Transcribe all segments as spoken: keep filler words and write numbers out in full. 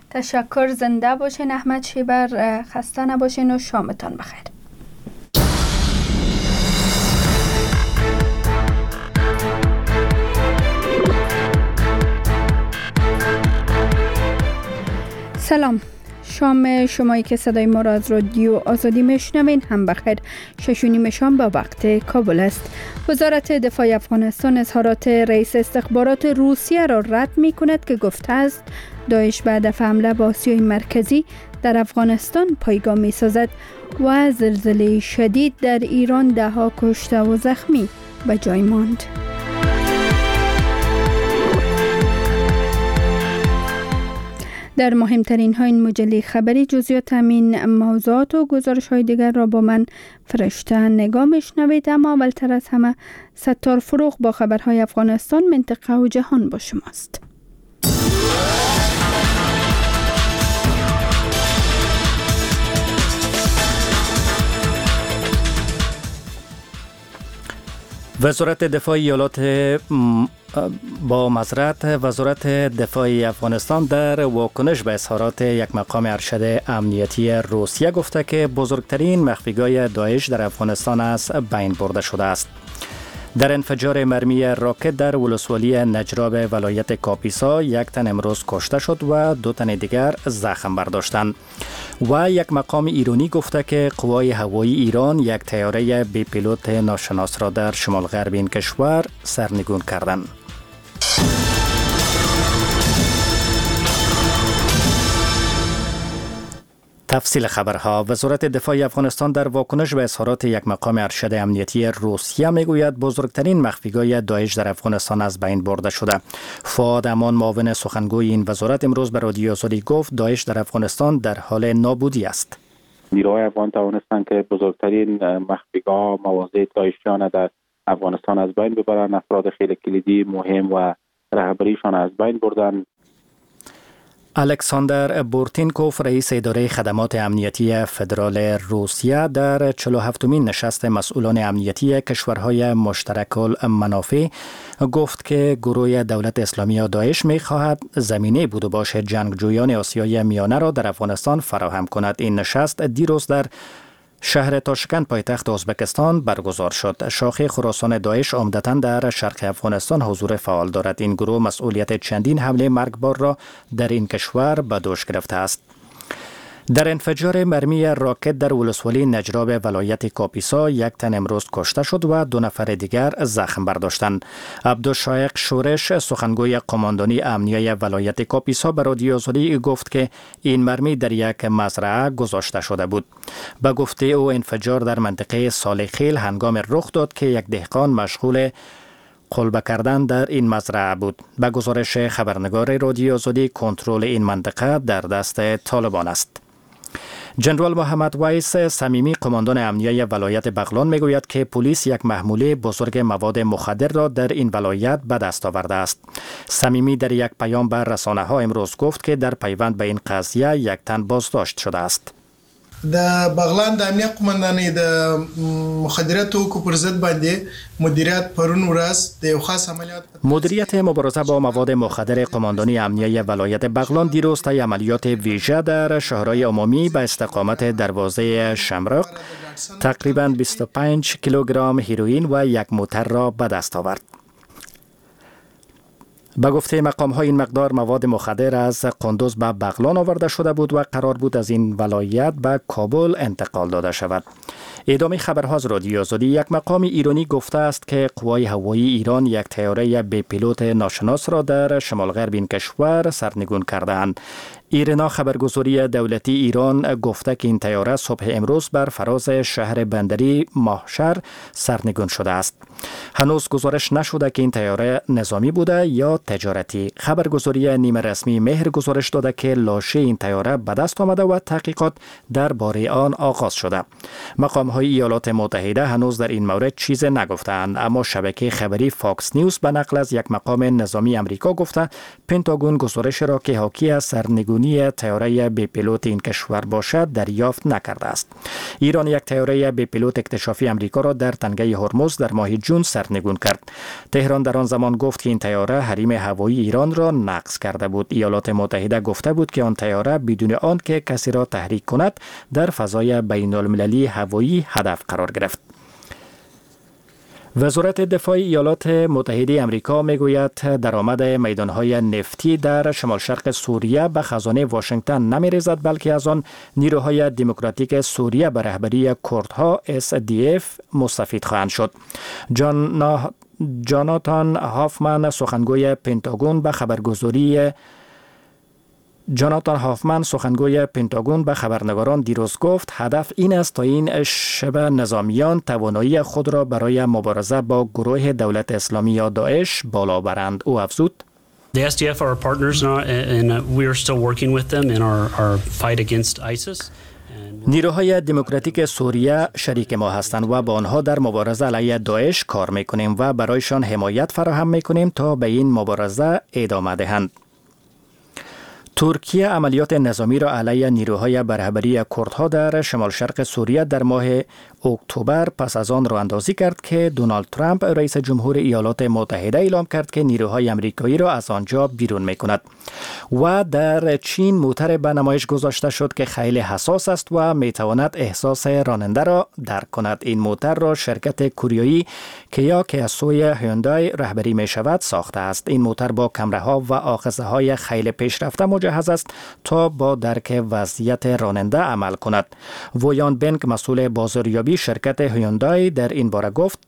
تشکر. زنده باشین احمد شیبر، خسته نباشین و شامتان بخیر. سلام، شام شمایی که صدای ما را از رادیو آزادی میشنوین هم بخیر. شش و نیم شام با وقت کابل است. وزارت دفاع افغانستان اظهارات رئیس استخبارات روسیه را رد می کند که گفته است داعش بعد از حمله به آسیای مرکزی در افغانستان پایگاه می سازد و زلزله شدید در ایران ده ها کشته و زخمی به جای ماند. در مهمترین ها این مجله خبری جزئیات همین موضوعات و گزارش های دیگر را با من فرشته نگاه میشنوید. اما اولتر از همه ستار فروغ با خبرهای افغانستان، منطقه و جهان با شماست. وزارت دفاع ایالات با معذرت وزارت دفاع افغانستان در واکنش به اظهارات یک مقام ارشد امنیتی روسیه گفته که بزرگترین مخفیگاه داعش در افغانستان از بین برده شده است. در انفجار مرمی راکت در ولسوالی نجراب ولایت کاپیسا یک تن امروز کشته شد و دو تن دیگر زخم برداشتند. و یک مقام ایرانی گفته که قوای هوایی ایران یک طیاره بی پیلوت ناشناس را در شمال غرب این کشور سرنگون کردند. تفصیل خبرها. وزارت دفاع افغانستان در واکنش به اظهارات یک مقام ارشد امنیتی روسیه میگوید بزرگترین مخفیگاه داعش در افغانستان از بین برده شده. فؤاد امان، معاون سخنگوی این وزارت، امروز به رادیو آزادی گفت داعش در افغانستان در حال نابودی است. نیروهای افغان توانستند که بزرگترین مخفیگاه مواضع داعشیان در افغانستان از بین ببرند. افراد خیلی کلیدی مهم و رهبریشان از بین بردند. الکساندر بورتینکوف، رئیس اداره خدمات امنیتی فدرال روسیه، در چهل و هفتمین نشست مسئولان امنیتی کشورهای مشترک المنافع گفت که گروه دولت اسلامی داعش می خواهد زمینه بود و باش جنگجویان آسیای میانه را در افغانستان فراهم کند. این نشست دیروز در شهر تاشکند پایتخت ازبکستان برگزار شد. شاخه خراسان داعش عمدتاً در شرق افغانستان حضور فعال دارد. این گروه مسئولیت چندین حمله مرگبار را در این کشور به دوش گرفته است. در انفجار مرمی راکت در ولسوالی نجراب ولایت کاپیسا یک تن امروز کشته شد و دو نفر دیگر زخم برداشتند. عبدالشایق شورش، سخنگوی قماندانی امنیه ولایت کاپیسا، به رادیو آزادی گفت که این مرمی در یک مزرعه گذاشته شده بود. به گفته او انفجار در منطقه سالخیل هنگام رخ داد که یک دهقان مشغول قلبه کردن در این مزرعه بود. به گزارش خبرنگار رادیو آزادی کنترل این منطقه در دست طالبان است. جنرال محمد ویس صمیمی، قماندان امنیه ولایت بغلان، میگوید که پلیس یک محموله بزرگ مواد مخدر را در این ولایت به دست آورده است. صمیمی در یک پیام به رسانه ها امروز گفت که در پیوند به این قضیه یک تن بازداشت شده است. د بغلان د امنیت قماندانۍ د مخدرات توکو پر ضد باندې مدیریت پرون ورځ د یو خاص عملیات مدیریت مبارزه با مواد مخدر قماندانی امنیه ولایت بغلان دیروز طی عملیات ویژه در شهرهای عمومی به استقامت دروازه شمرق تقریباً بیست و پنج کیلوگرم هیروئین و یک موتر را به دست آورد. به گفته مقام ها این مقدار مواد مخدر از قندوز به بغلان آورده شده بود و قرار بود از این ولایت به کابل انتقال داده شود. ادامه خبرها از رادیو آزادی. یک مقام ایرانی گفته است که قوای هوایی ایران یک طیاره بی پیلوت ناشناس را در شمال غرب این کشور سرنگون کردند. ایرنا، خبرگزاری دولتی ایران، گفته که این طیاره صبح امروز بر فراز شهر بندری ماهشر سرنگون شده است. هنوز گزارش نشده که این طیاره نظامی بوده یا تجارتی. خبرگزاری نیمه رسمی مهر گزارش داده که لاشه این طیاره به دست آمده و تحقیقات درباره آن آغاز شده. مقام های ایالات متحده هنوز در این مورد چیز نگفتند، اما شبکه خبری فاکس نیوز به نقل از یک مقام نظامی امریکا گفته پنتاگون گزارش را که حاکی از سرنگونی طیاره بی پیلوت این کشور باشد دریافت نکرده است. ایران یک طیاره بی پیلوت اکتشافی امریکا را در تنگه هرمز در ماه جون سرنگون کرد. تهران در آن زمان گفت که این طیاره حریم هوایی ایران را نقض کرده بود. ایالات متحده گفته بود که آن طیاره بدون آن که کسی را تحریک کند در فضای بین المللی هوایی هدف قرار گرفت. وزارت دفاع ایالات متحده آمریکا میگوید درآمد میدانهای نفتی در شمال شرق سوریه به خزانه واشنگتن نمی‌ریزد، بلکه از آن نیروهای دموکراتیک سوریه به رهبری کردها اس دی اف مستفید خواهند شد. جان جاناتان هافمن سخنگوی پنتاگون به خبرگزاری جاناتان هافمن سخنگوی پنتاگون به خبرنگاران دیروز گفت هدف این است تا این شبه نظامیان توانایی خود را برای مبارزه با گروه دولت اسلامی یا داعش بالا برند. او افزود The S D F are our partners and we are still working with them in our our fight against ISIS. نیروهای دموکراتیک سوریه شریک ما هستند و با آنها در مبارزه علیه داعش کار میکنیم و برایشان حمایت فراهم میکنیم تا به این مبارزه ادامه دهند. ترکیه عملیات نظامی را علیه نیروهای برهبری کردها در شمال شرق سوریه در ماه اکتبر پس از آن راه اندازی کرد که دونالد ترامپ رئیس جمهور ایالات متحده اعلام کرد که نیروهای آمریکایی را از آنجا بیرون می‌کند. و در چین موتر به نمایش گذاشته شد که خیلی حساس است و میتواند احساس راننده را درک کند. این موتر را شرکت کوریایی کیا که از سوی هیوندای رهبری می شود ساخته است. این موتر با کامراها و آخذه‌های خیلی پیشرفته مجهز است تا با درک وضعیت راننده عمل کند. ویان بنگ مسئول بازاریابی شرکت هیوندای در این باره گفت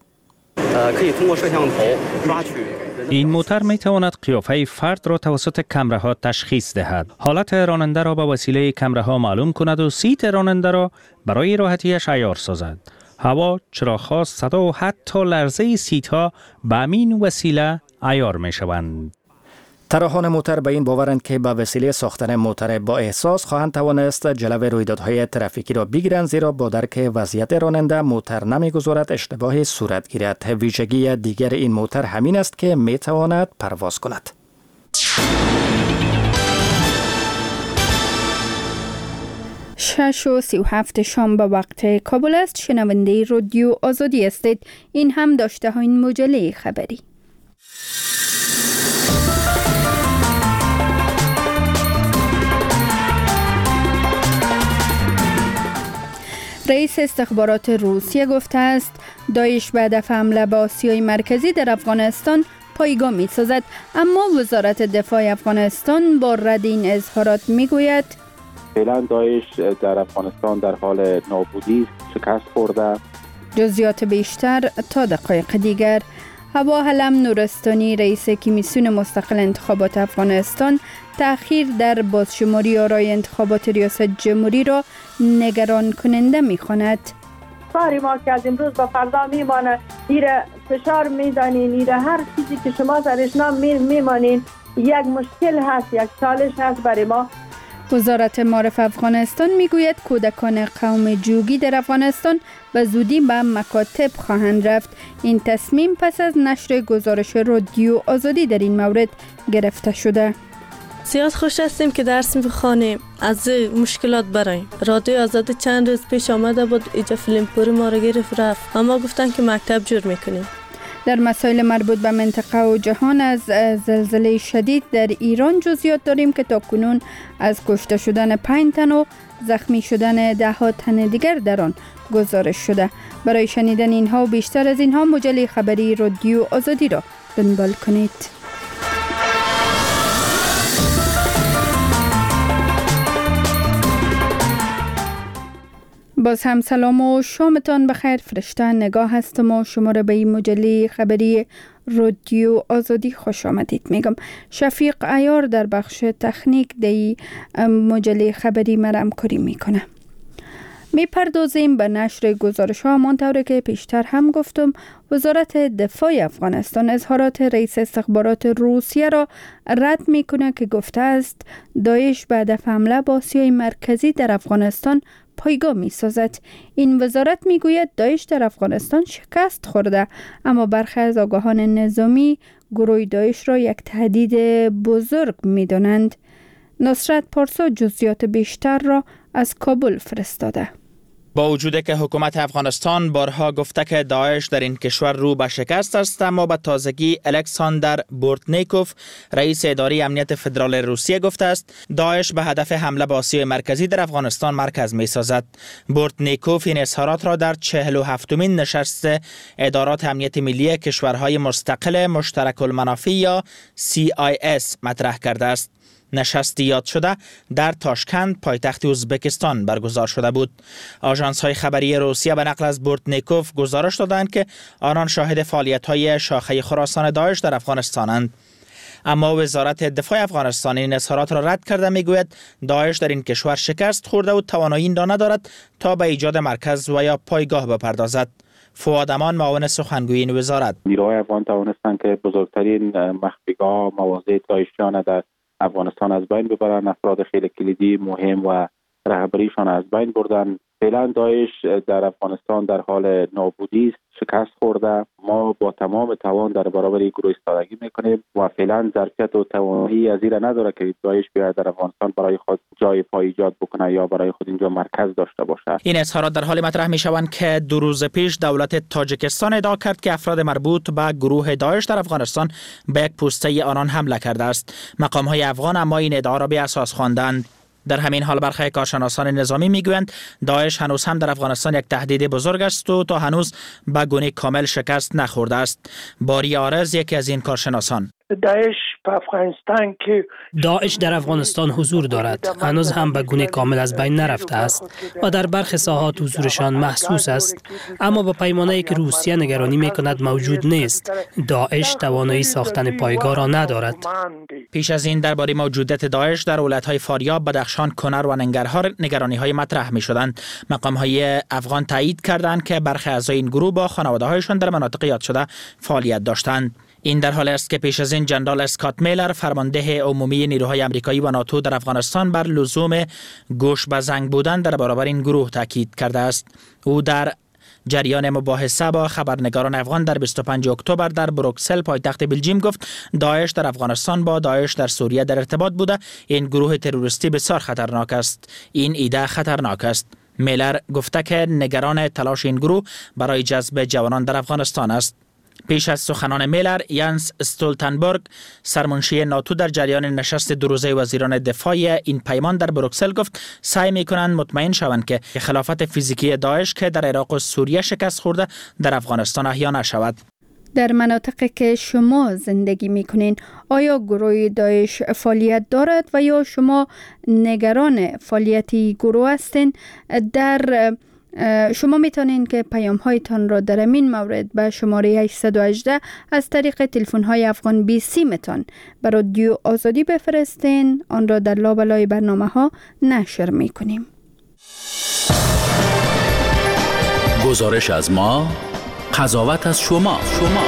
این موتر می تواند قیافه فرد را توسط کامراها تشخیص دهد، حالت راننده را به وسیله کامراها معلوم کند و سیت راننده را برای راحتیش عیار سازد. هوا، چراغ‌ها، صدا و حتی لرزه سیت‌ها به همین وسیله عیار می شوند. طراحان موتر به این باورند که با وسیله ساختن موتر با احساس خواهند توانست جلو رویدادهای ترافیکی را بگیرند، زیرا با درک وضعیت راننده موتر نمیگذارد اشتباهی صورت گیرد. ویژگی دیگر این موتر همین است که می تواند پرواز کند. شش و سی و هفت شام به وقت کابل است. شنونده رادیو آزادی استید. این هم داشته ها این مجله خبری. رئیس استخبارات روسیه گفته است داعش به هدف حمله به آسیای مرکزی در افغانستان پایگاه می سازد، اما وزارت دفاع افغانستان با رد این اظهارات می گوید فعلا داعش در افغانستان در حال نابودی شکست خورده. جزئیات بیشتر تا دقایق دیگر. هوا علم نورستانی رئیس کمیسیون مستقل انتخابات افغانستان تأخیر در بازشماری آرای انتخابات ریاست جمهوری را نگران کننده می‌خواند. کاری ما که از امروز به فردا میمانه، ایره فشار میدانین، ایره هر چیزی که شما سرش نام میمانین یک مشکل هست، یک چالش هست برای ما. وزارت معارف افغانستان میگوید کودکان قوم جوگی در افغانستان به زودی به مکاتب خواهند رفت. این تصمیم پس از نشر گزارش رادیو آزادی در این مورد گرفته شده. زیاد خوش هستیم که درس میخوانیم، از مشکلات برایم. رادیو آزادی چند روز پیش آمده بود، اینجا فیلم پوری ما رو گرفت رفت، اما گفتن که مکتب جور میکنیم. در مسائل مربوط به منطقه و جهان از زلزله شدید در ایران جزئیات داریم که تاکنون از کشته شدن پنج تن و زخمی شدن ده ها تن دیگر در آن گزارش شده. برای شنیدن اینها و بیشتر از اینها مجله خبری رادیو آزادی را دنبال کنید. باز هم سلام و شامتان بخیر. فرشته نگاه هستم و شما را به این مجله خبری رادیو آزادی خوش آمدید میگم. شفیق عیار در بخش تکنیک دی مجله خبری مرام کاری میکنه. می پردازیم به نشر گزارش ها. همانطور که پیشتر هم گفتم، وزارت دفاع افغانستان اظهارات رئیس استخبارات روسیه را رد میکنه که گفته است داعش به هدف حمله به آسیای مرکزی در افغانستان پایگاه می سازد. این وزارت می گوید داعش در افغانستان شکست خورده، اما برخی از آگاهان نظامی گروه داعش را یک تهدید بزرگ می دانند. نصرت پارسا جزئیات بیشتر را از کابل فرستاده. با وجود که حکومت افغانستان بارها گفته که داعش در این کشور رو به شکست است، اما به تازگی الکساندر بورتنیکوف رئیس اداره امنیت فدرال روسیه گفته است داعش به هدف حمله به آسیای مرکزی در افغانستان مرکز می سازد. بورتنیکوف این اظهارات را در چهل و هفتمین نشست ادارات امنیت ملی کشورهای مستقل مشترک المنافع یا سی آی اس مطرح کرده است. نشست یاد شده در تاشکند پایتخت ازبکستان برگزار شده بود. آژانس های خبری روسیه به نقل از بورتنیکوف گزارش دادند که آنان شاهد فعالیت های شاخه خراسان داعش در افغانستانند. اما وزارت دفاع افغانستان این اظهارات را رد کرده، میگوید داعش در این کشور شکست خورده و توانایی این را ندارد تا به ایجاد مرکز و یا پایگاه بپردازد. فؤاد امان معاون سخنگوی این وزارت: نیروهای افغان توانستند که بزرگترین مخفیگاه مواضع داعشیان در افغانستان از بین ببرن. افراد خیلی کلیدی مهم و رهبریشان از بین بردن. فعلا داعش در افغانستان در حال نابودی است، شکست خورده. ما با تمام توان در برابر این گروه ایستادگی میکنیم و فعلا ظرفیت و توانایی از این نداره که داعش بیاید در افغانستان برای خود جای پای ایجاد بکنه یا برای خود اینجا مرکز داشته باشه. این اظهارات در حال مطرح میشوند که دو روز پیش دولت تاجیکستان ادعا کرد که افراد مربوط به گروه داعش در افغانستان به یک پوسته آنان حمله کرده است. مقام های افغان اما این ادعا را بی اساس خواندند. در همین حال برخی کارشناسان نظامی میگویند داعش هنوز هم در افغانستان یک تهدید بزرگ است و تا هنوز به گونه کامل شکست نخورده است. باری آرز یکی از این کارشناسان: داعش په افغانستان کې داعش در افغانستان حضور دارد، هنوز هم به گونه کامل از بین نرفته است و در برخی ساحات حضورشان محسوس است، اما با پیمانه‌ای که روسیه نگرانی میکند موجود نیست. داعش توانایی ساختن پایگاه را ندارد. پیش از این درباره موجودیت داعش در ولایت‌های فاریاب، بدخشان، کنر و ننگرهار نگرانی‌های مطرح می‌شدند. مقام‌های افغان تایید کردند که برخی اعضای این گروه با خانواده‌هایشان در مناطق یاد شده فعالیت داشتند. این در حالی است که پیش از این جنرال اسکات میلر فرمانده عمومی نیروهای آمریکایی و ناتو در افغانستان بر لزوم گوش به زنگ بودن در برابر این گروه تاکید کرده است. او در جریان مباحثه با خبرنگاران افغان در بیست و پنجم اکتبر در بروکسل پایتخت بلژیم گفت داعش در افغانستان با داعش در سوریه در ارتباط بوده. این گروه تروریستی بسیار خطرناک است. این ایده خطرناک است. میلر گفته که نگران تلاش این گروه برای جذب جوانان در افغانستان است. پیش از سخنان میلر، یانس استولتنبرگ سرمنشی ناتو در جریان نشست دو روزه وزیران دفاع این پیمان در بروکسل گفت سعی می‌کنند مطمئن شوند که خلافت فیزیکی داعش که در عراق و سوریه شکست خورده در افغانستان احیا نشود. در مناطقی که شما زندگی میکنین آیا گروه داعش فعالیت دارد و یا شما نگران فعالیتی گروه هستین؟ در شما میتونین که پیام هایتان را در این مورد به شماره هشت یک هشت از طریق تلفن های افغان بی سی متان به رادیو آزادی بفرستین. آن را در لابلای برنامه ها نشر میکنیم. گزارش از ما، قضاوت از شما. شما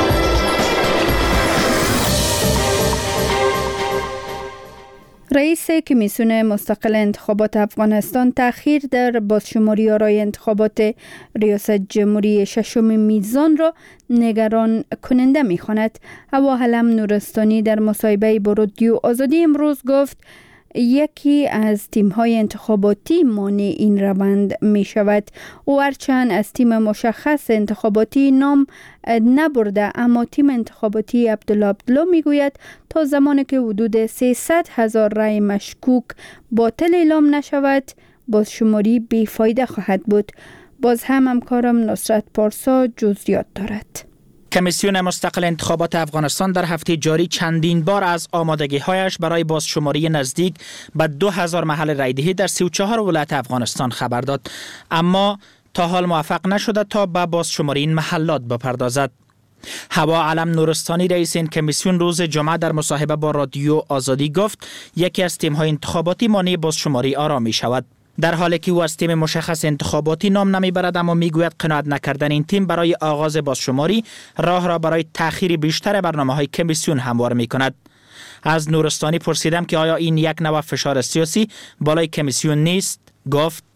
رئیس کمیسیون مستقل انتخابات افغانستان تأخیر در بازشماری آرای انتخابات ریاست جمهوری ششم میزان را نگران کننده می‌خواند. هوا علم نورستانی در مصاحبه با رادیو آزادی امروز گفت یکی از تیم‌های انتخاباتی مانع این روند می شود. او هرچند از تیم مشخص انتخاباتی نام نبرده، اما تیم انتخاباتی عبدالله عبدالله می گوید تا زمانی که حدود سیصد هزار رای مشکوک باطل اعلام نشود بازشماری بیفایده خواهد بود. باز هم همکارم نصرت پارسا جزئیات دارد. کمیسیون مستقل انتخابات افغانستان در هفته جاری چندین بار از آمادگی‌هایش برای بازشماری نزدیک به دو هزار محل رایدهی در سی و چهار ولایت افغانستان خبر داد، اما تا حال موفق نشده تا به بازشماری این محلات بپردازد. هوا علم نورستانی رئیس این کمیسیون روز جمعه در مصاحبه با رادیو آزادی گفت یکی از تیم‌های انتخاباتی مانع بازشماری آرا می شود. در حالی که او از تیم مشخص انتخاباتی نام نمیبرد، اما میگوید قناعت نکردن این تیم برای آغاز بازشماری راه را برای تأخیر بیشتر برنامه‌های کمیسیون هموار می‌کند. از نورستانی پرسیدم که آیا این یک نوع فشار سیاسی بالای کمیسیون نیست؟ گفت این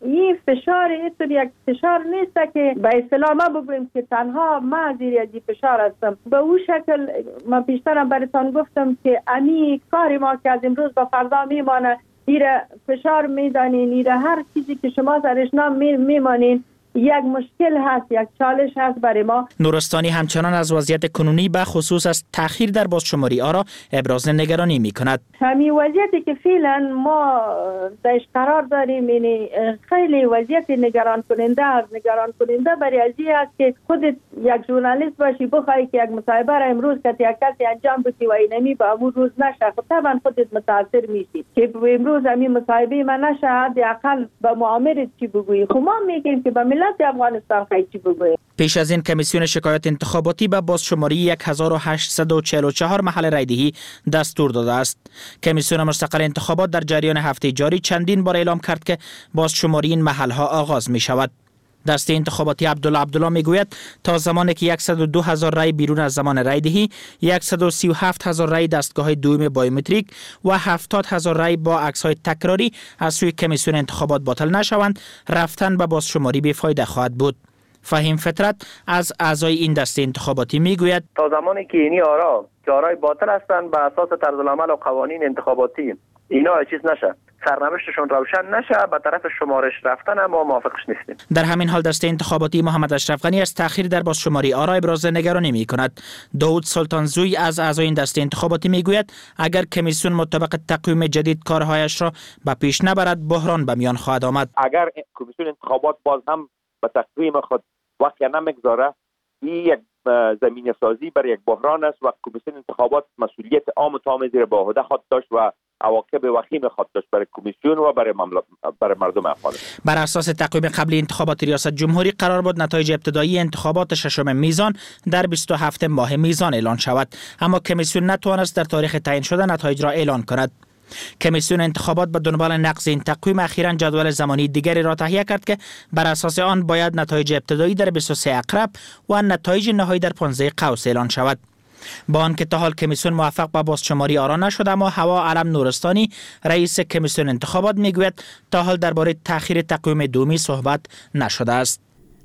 فشار اینطور یک فشار نیست که به اصطلاح ما بگوییم که تنها ما زیر از فشار هستم. به او شکل ما پیشترم براتان گفتم که امی کاری ما که از امروز به فردا میمانه، ایره فشار میدانین، ایره هر چیزی که شما سرش نام میمانین یک مشکل هست، یک چالش هست برای ما. نورستانی همچنان از وضعیت کنونی به خصوص از تأخیر در بازشماری آرا ابراز نگرانی می کند. همین وضعیتی که فعلا ما درش قرار داریم یعنی خیلی وضعیت نگران کننده است. نگران کننده برای ازی است که خودت یک ژورنالیست باشی بخوای که یک مصاحبه را امروز که یک کسی انجام بدی و اینمی به امروز روز نشه، خب طبعا خودت متاثر میشی که امروز همین مصاحبه من نشه، حداقل به معاملت چی بگویی. خب ما میگیم که به ملت افغانستان خیلی بگوییم. پیش از این کمیسیون شکایات انتخاباتی به بازشماری هزار و هشتصد و چهل و چهار محل رایدهی دستور داده است. کمیسیون مستقل انتخابات در جریان هفته جاری چندین بار اعلام کرد که بازشماری این محلها آغاز می شود. دسته انتخاباتی عبدالله عبدالله میگوید تا زمانی که صد و دو هزار رای بیرون از زمان رایدهی، صد و سی و هفت هزار رای دستگاه دوم بایومتریک و هفتاد هزار رای با عکس‌های تکراری از سوی کمیسیون انتخابات باطل نشوند، رفتن به بازشماری بیفایده خواهد بود. فهیم فطرت از اعضای این دسته انتخاباتی میگوید تا زمانی که اینی آرا که آرای باطل هستند به اساس طرز العمل و قوانین انتخاباتی اینا چیز نشه، سرنوشتشون روشن نشه، به طرف شمارش رفتن ما موافقش نیستیم. در همین حال دسته انتخاباتی محمد اشرف غنی از تأخیر در بازشماری آرا ابراز نگرانی می کند. داود سلطانزوی از اعضای این دسته انتخاباتی می گوید اگر کمیسیون مطابق تقویم جدید کارهایش را به پیش نبرد بحران به میان خواهد آمد. اگر کمیسیون انتخابات باز هم به تقویم خود وقت نمیگذاره، این یک زمینه سازی برای یک بحران است و کمیسیون انتخابات مسئولیت عام تام زیر به عهده خود داشت و عواقب وخیم خود داشت برای کمیسیون و برای مملکت برای مردم افغانستان. بر اساس تقویم قبلی انتخابات ریاست جمهوری قرار بود نتایج ابتدایی انتخابات ششم میزان در بیست و هفتم ماه میزان اعلان شود، اما کمیسیون نتوانست در تاریخ تعیین شده نتایج را اعلان کند. کمیسیون انتخابات به دنبال نقض این تقویم اخیراً جدول زمانی دیگری را تهیه کرد که بر اساس آن باید نتایج ابتدایی در بیست و سه عقرب و نتایج نهایی در پانزده قوس اعلان شود. با آنکه تا حال کمیسیون موفق به بازشماری آرا نشد، اما هوا علم نورستانی رئیس کمیسیون انتخابات میگوید تا حال درباره تأخیر تقویم دومی صحبت نشده است.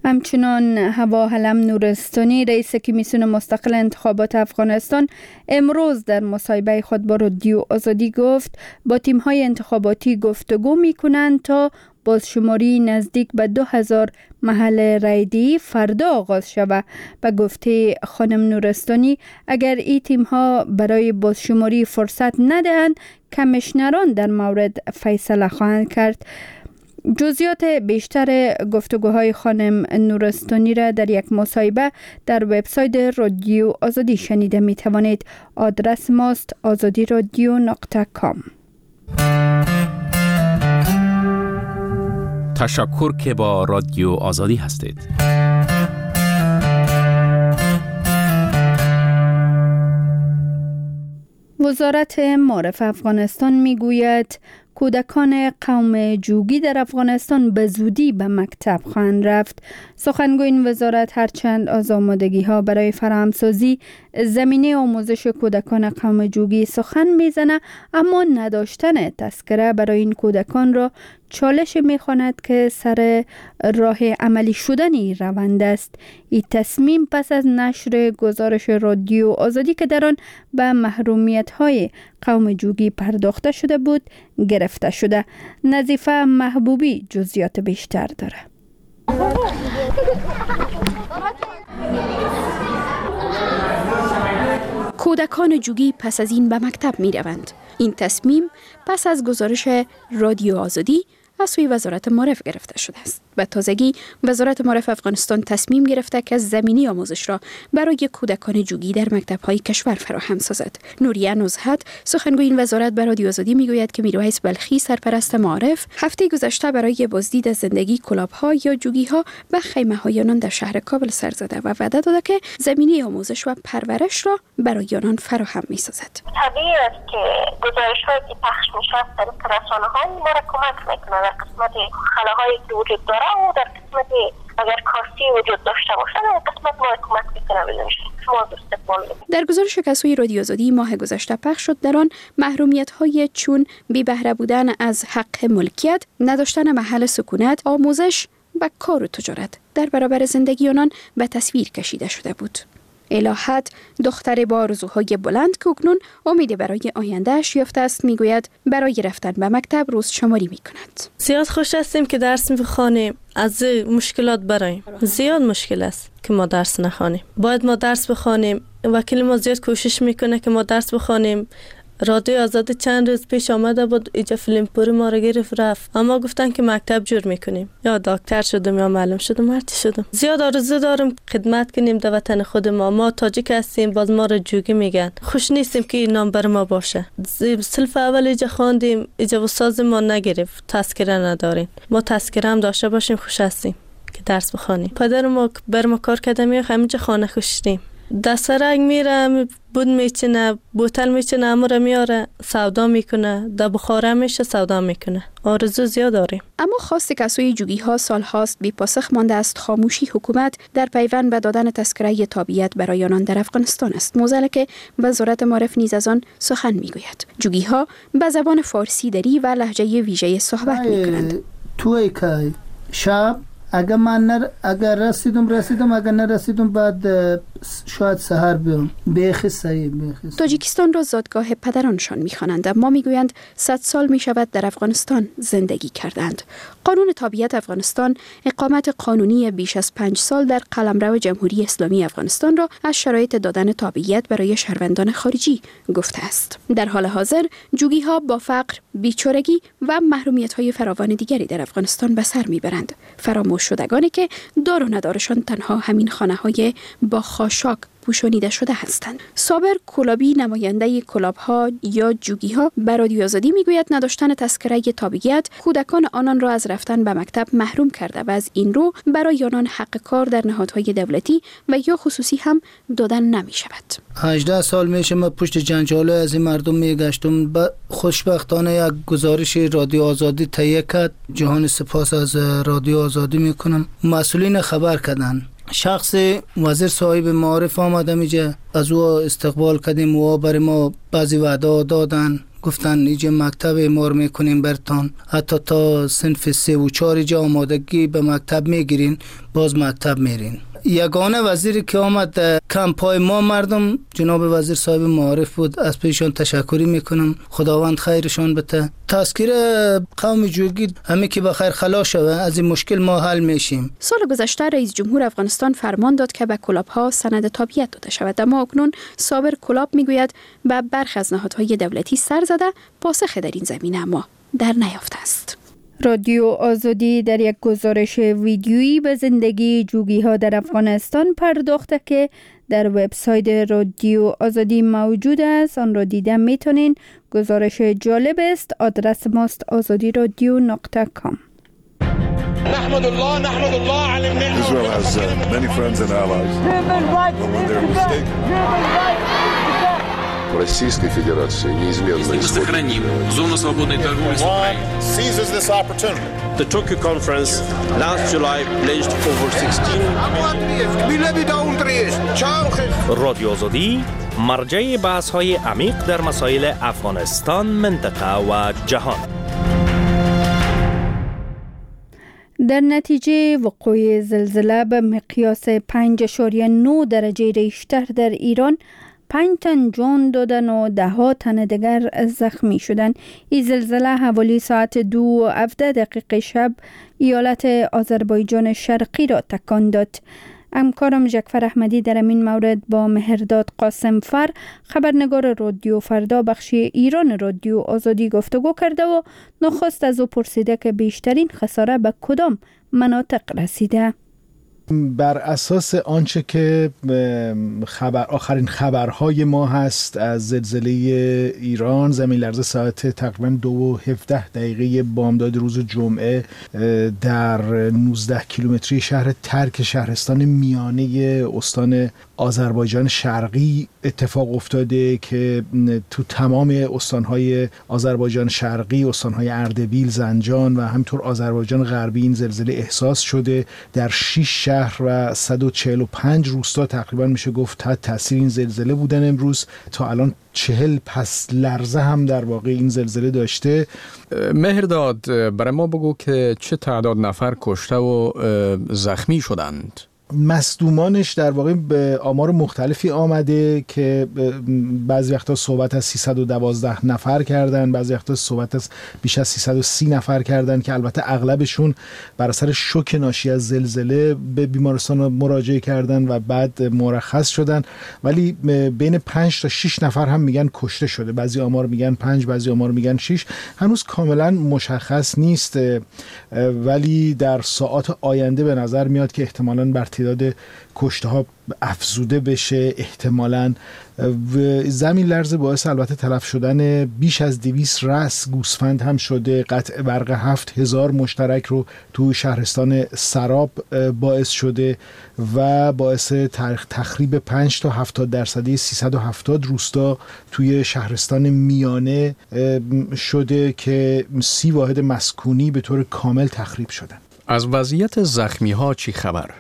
همچنان هوا علم نورستانی رئیس کمیسیون مستقل انتخابات افغانستان امروز در مصاحبه خود با رادیو آزادی گفت با تیم‌های انتخاباتی گفتگو می‌کنند تا بازشماری نزدیک به دو هزار محل رایدهی فردا آغاز شود. به گفته خانم نورستانی اگر این تیم‌ها برای بازشماری فرصت ندهند کمیشنران در مورد فیصله خواهند کرد. جزئیات بیشتر گفتگوهای خانم نورستانی را در یک مصاحبه در وبسایت رادیو آزادی شنیده می توانید. آدرس ماست آزادی رادیو نقطه کام. تشکر که با رادیو آزادی هستید. وزارت معارف افغانستان می گوید کودکان قوم جوگی در افغانستان به زودی به مکتب خواهند رفت. سخنگوی این وزارت هرچند از آمادگی ها برای فراهمسازی زمینه آموزش کودکان قوم جوگی سخن میزنه، اما نداشتن تذکره برای این کودکان را چالش میخواند که سر راه عملی شدن این روند است. این تصمیم پس از نشر گزارش رادیو آزادی که در آن به محرومیت های قوم جوگی پرداخته شده بود گرفته شده. نظیفه محبوبی جزئیات بیشتر داره. کودکان جوگی پس از این به مکتب می روند. این تصمیم پس از گزارش رادیو آزادی از سوی وزارت معارف گرفته شده است. به تازگی وزارت معارف افغانستان تصمیم گرفته که زمینی آموزش را برای کودکان جوگی در مکتب‌های کشور فراهم سازد. نوریه نزهت سخنگوی این وزارت به رادیو آزادی میگوید که میرواعظ بلخی سرپرست معارف هفته گذشته برای بازدید زندگی کلاب‌ها یا جوگی‌ها به خیمه‌های آنان در شهر کابل سر زده و وعده داده که زمینی آموزش و پرورش را برای آنان فراهم می‌سازد. طبیعی است که گزارش‌هایی که پخش می‌شود در رسانه‌ها ما را کمک می‌کند در قسمت خلاهایی که وجود داره و در قسمت اگر کاستی وجود داشته باشه در قسمت ما کمک میکنه بنویسیم ما استقبال میکنیم. در گزارش کسوی رادیو آزادی ماه گذشته پخش شد در آن محرومیت های چون بی بهره بودن از حق ملکیت، نداشتن محل سکونت، آموزش و کار و تجارت در برابر زندگی آنان به تصویر کشیده شده بود. الهت دختر با آرزوهای بلند که اکنون امیدی برای آیندهش یافته است میگوید برای رفتن به مکتب روز شماری میکند. زیاد خوش هستیم که درس میخوانیم، از مشکلات برایم. زیاد مشکل است که ما درس نخوانیم. باید ما درس بخوانیم. وکیل ما زیاد کوشش میکنه که ما درس بخوانیم. رادیو آزادی چند روز پیش آمده بود اینجا فیلم پوری ما رو گرفت رفت، اما گفتن که مکتب جور میکنیم. یا دکتر شدم یا معلم شدم، هرچی شدم. زیاد آرزو دارم خدمت کنیم در وطن خود ما. ما تاجیک هستیم، باز ما رو جوگی میگن. خوش نیستیم که این نام بر ما باشه. صنف اول اینجا خواندیم، اینجا استاد ما نگرفت، تذکره نداریم. ما تذکره هم داشته باشیم خوش هستیم که درس بخوانیم. پدر ما بر ما کار کرده می همینجا خانه خوشتیم. دست رنگ میره، بود میچنه، بوتل میچنه، امو رو میاره سودا میکنه، در بخاره میشه سودا میکنه. آرزو زیاد داریم. اما خواست کسوی جوگی ها سال هاست بی پاسخ مانده است. خاموشی حکومت در پیوند به دادن تذکره تابعیت برای آنان در افغانستان است. موزل که وزارت معارف نیز از آن سخن میگوید. جوگی ها به زبان فارسی دری و لهجه ویژه صحبت میکنند. توی که شب اگر من نر... اگر رسیدم رسیدم اگر نرسیدم بعد شاید سحر بیام. بیخی صحیح بیخی. تاجیکستان را زادگاه پدرانشان می‌خوانند، اما میگویند صد سال میشود در افغانستان زندگی کردند. قانون تابعیت افغانستان اقامت قانونی بیش از پنج سال در قلمرو جمهوری اسلامی افغانستان را از شرایط دادن تابعیت برای شهروندان خارجی گفته است. در حال حاضر جوگی ها با فقر، بیچارگی و محرومیت های فراوان دیگری در افغانستان به سر میبرند. فراموش شدگانی که دار و ندارشان تنها همین خانه های با خاشاک پوشانیده شده هستند. صابر کلابی نماینده کلاب ها یا جوگی ها به رادیو آزادی میگوید نداشتن تذکره تابعیت کودکان آنان را از رفتن به مکتب محروم کرده و از این رو برای آنان حق کار در نهادهای دولتی و یا خصوصی هم دادن نمی شود. هجده سال میشه ما پشت جنجال از این مردم میگشتم. خوشبختانه یک گزارش رادیو آزادی تهیه کرد. جهان سپاس از رادیو آزادی میکنم. مسئولین خبر کردن. شخص وزیر صاحب معارف آمده میجه، از او استقبال کردیم و برای ما بعضی وعده دادن، گفتن اینجا مکتب امار میکنیم برتان، حتی تا صنف سه و چهار اینجا آمادگی به مکتب میگیرین، باز مکتب میرین. یگانه وزیری که آمد کمپای ما مردم جناب وزیر صاحب معارف بود. از پیشان تشکری میکنم، خداوند خیرشان بده. تذکیر قوم جوگی همه که بخیر خلاص شوه، از این مشکل ما حل میشیم. سال گذشته رئیس جمهور افغانستان فرمان داد که به کلاب ها سند تابعیت داده شود، اما اکنون صابر کلاب میگوید به برخی از نهادهای دولتی سر زده، پاسخ در این زمینه اما در نیافته است. رادیو آزادی در یک گزارش ویدیویی به زندگی جوگی ها در افغانستان پرداخته که در وبسایت رادیو آزادی موجود است. آن را دیده میتونین. گزارش جالب است. آدرس ماست آزادی رادیو نقطه کام. نحمد الله نحمد الله على النعمة. Israel has uh, many friends and allies. Human rights is the human rights. Российской Федерации неизменно сохраним зону свободной торговли с Украиной. Seizes this opportunity. The Tokyo conference last July pledged over sixteen رادیو آزادی مرجع بحث های عمیق در مسائل افغانستان، منطقه و جهان. در نتیجه وقوع زلزله به مقیاس پنج اشاریه نه درجه ریشتر در ایران پنج تن جان دادن و ده ها تن دیگر زخمی شدن. این زلزله حوالی ساعت دو و هفده دقیقه شب ایالت آذربایجان شرقی را تکان داد. همکارم جعفر احمدی در این مورد با مهرداد قاسم فر، خبرنگار رادیو فردا بخش ایران رادیو آزادی گفتگو کرده و نخست از او پرسیده که بیشترین خساره به کدام مناطق رسیده. بر اساس آنچه که خبر آخرین خبرهای ما هست از زلزله ایران، زمین لرزه ساعت تقریبا دو و هفده دقیقه بامداد روز جمعه در نوزده کیلومتری شهر ترک شهرستان میانه استان آذربایجان شرقی اتفاق افتاده که تو تمام استانهای آذربایجان شرقی، استانهای اردبیل، زنجان و همینطور آذربایجان غربی این زلزله احساس شده. در شش شهر و صد و چهل و پنج روستا تقریبا میشه گفت تحت تاثیر این زلزله بودن. امروز تا الان چهل پس لرزه هم در واقع این زلزله داشته. مهرداد، برای ما بگو که چه تعداد نفر کشته و زخمی شدند؟ مصدومانش در واقع به آمار مختلفی آمده که بعضی وقتا صحبت از سیصد و دوازده نفر کردن، بعضی وقتا صحبت از بیش از سیصد و سی نفر کردن که البته اغلبشون بر اثر شوک ناشی از زلزله به بیمارستان مراجعه کردن و بعد مرخص شدن، ولی بین پنج تا شش نفر هم میگن کشته شده. بعضی آمار میگن پنج، بعضی آمار میگن شش. هنوز کاملا مشخص نیست، ولی در ساعات آینده به نظر میاد که احتمالاً بر تعداد کشته ها افزوده بشه. احتمالاً زمین لرزه باعث البته تلف شدن بیش از دویست رأس گوسفند هم شده. قطع برق هفت هزار مشترک رو تو شهرستان سراب باعث شده و باعث تخریب پنج تا هفتاد درصدی سیصد و هفتاد روستا توی شهرستان میانه شده که سی واحد مسکونی به طور کامل تخریب شدن. از وضعیت زخمی ها چی خبر؟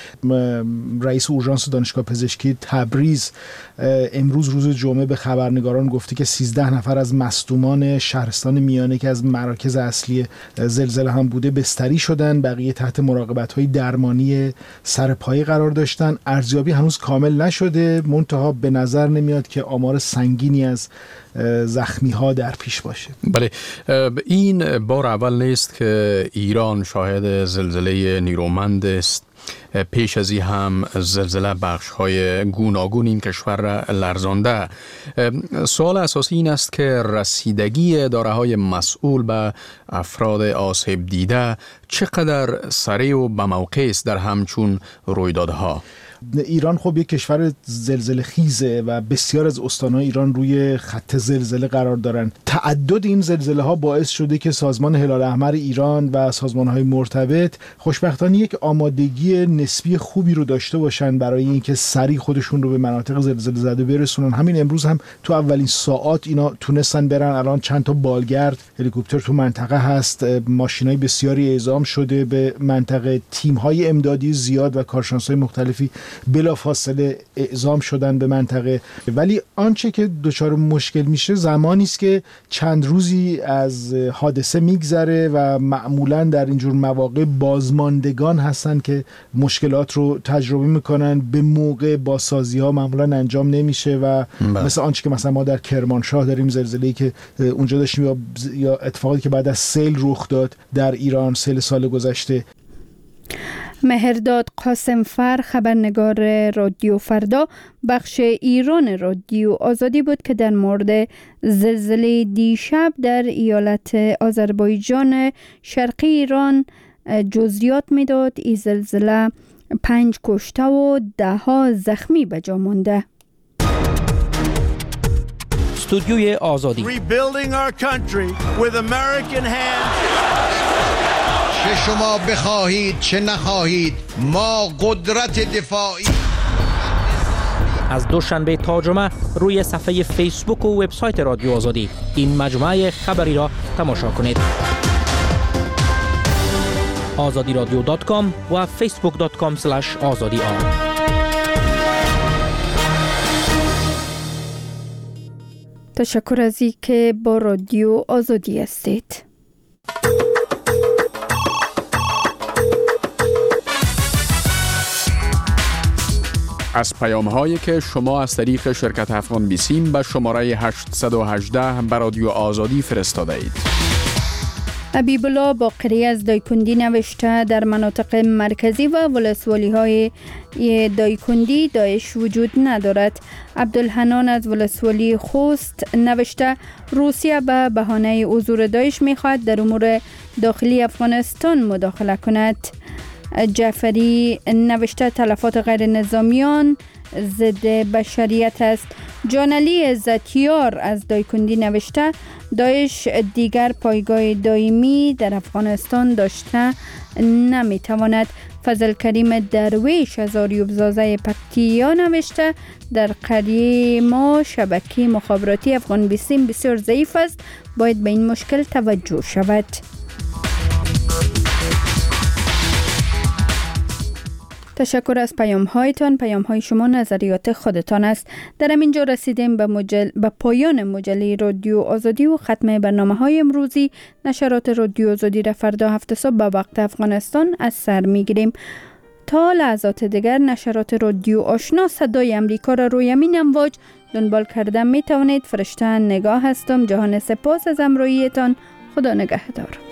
رئیس اورژانس دانشگاه پزشکی تبریز امروز روز جمعه به خبرنگاران گفته که سیزده نفر از مصدومان شهرستان میانه که از مراکز اصلی زلزله هم بوده بستری شدن، بقیه تحت مراقبت‌های درمانی سرپایی قرار داشتن. ارزیابی هنوز کامل نشده، منتها به نظر نمیاد که آمار سنگینی از زخمی ها در پیش باشه. بله، این بار اول نیست که ایران شاهد زلزله نیرومند است. پیش از این هم زلزله بخش‌های گوناگون این کشور را لرزانده. سوال اساسی این است که رسیدگی اداره‌های مسئول به افراد آسیب دیده چقدر سریع و به موقع است در همچون رویدادها؟ ایران خب یک کشور زلزله خیزه و بسیار از استان‌های ایران روی خط زلزله قرار دارن. تعدد این زلزله ها باعث شده که سازمان هلال احمر ایران و سازمان‌های مرتبط خوشبختانه یک آمادگی نسبی خوبی رو داشته باشن برای اینکه سریع خودشون رو به مناطق زلزله زده برسونن. همین امروز هم تو اولین ساعات اینا تونستن برن. الان چند تا بالگرد هلیکوپتر تو منطقه هست، ماشینای بسیاری اعزام شده به منطقه، تیم‌های امدادی زیاد و کارشناسای مختلفی بلا فاصله اعزام شدن به منطقه. ولی آنچه که دچار مشکل میشه زمانی است که چند روزی از حادثه میگذره و معمولا در اینجور مواقع بازماندگان هستن که مشکلات رو تجربه میکنن. به موقع بازسازی ها معمولا انجام نمیشه و بله. مثل آنچه که مثلا ما در کرمانشاه داریم، زلزله‌ای که اونجا داشتیم یا یا اتفاقی که بعد از سیل رخ داد در ایران سیل سال گذشته. مهرداد قاسمفر، خبرنگار رادیو فردا بخش ایران رادیو آزادی بود که در مورد زلزله دیشب در ایالت آذربایجان شرقی ایران جزئیات میداد. این زلزله پنج کشته و ده ها زخمی به جا مانده. استودیوی آزادی. Rebuilding our country with American hands. چه شما بخواهید چه نخواهید، ما قدرت دفاعی. از دوشنبه تا جمعه روی صفحه فیسبوک و وبسایت رادیو آزادی این مجموعه خبری را تماشا کنید. آزادی رادیو دات کام و فیسبوک دات کام اسلش آزادی آر. تشکر از این که با رادیو آزادی هستید. از پیام هایی که شما از طریق شرکت افغان بیسیم به شماره هشتصد و هجده به رادیو آزادی فرستاده اید. حبیب الله باقری از دایکندی نوشته در مناطق مرکزی و ولسوالی های دایکندی داعش وجود ندارد. عبدالحنان از ولسوالی خوست نوشته روسیه به بهانه حضور داعش میخواهد در امور داخلی افغانستان مداخله کند. جعفری نوشته تلفات غیر نظامیان ضد بشریت است. جانعلی عزتیار از دایکندی نوشته داعش دیگر پایگاه دائمی در افغانستان داشته نمیتواند. فضل کریم درویش از آریوبزازه پکتیا نوشته در قریه ما شبکه مخابراتی افغان بیسیم بسیار ضعیف است، باید به این مشکل توجه شود. تشکر از پیام هایتان. پیام های شما نظریات خودتان است. در همینجا رسیدیم به, مجل... به پایان مجله رادیو آزادی و ختم برنامه های امروزی. نشرات رادیو آزادی را فردا هفت صبح به وقت افغانستان از سر می گیریم. تا لحظات دیگر نشرات رادیو آشنا صدای امریکا را روی همین امواج دنبال کرده می توانید. فرشته نگاه هستم. جهان سپاس از همراهیتان. خدا نگهدار.